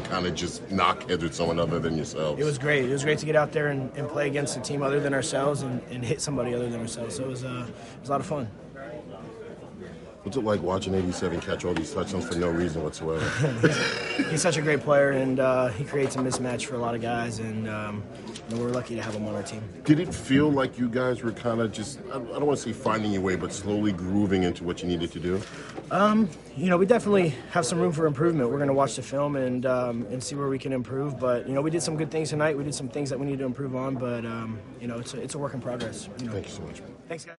kind of just knock heads with someone other than yourselves? It was great. It was great to get out there and play against a team other than ourselves and hit somebody other than ourselves. So it was a lot of fun. What's it like watching 87 catch all these touchdowns for no reason whatsoever? He's such a great player, and he creates a mismatch for a lot of guys, and we're lucky to have him on our team. Did it feel like you guys were kind of just, I don't want to say finding your way, but slowly grooving into what you needed to do? We definitely have some room for improvement. We're going to watch the film and see where we can improve. But, we did some good things tonight. We did some things that we need to improve on, but, it's a work in progress. Thank you so much. Thanks, guys.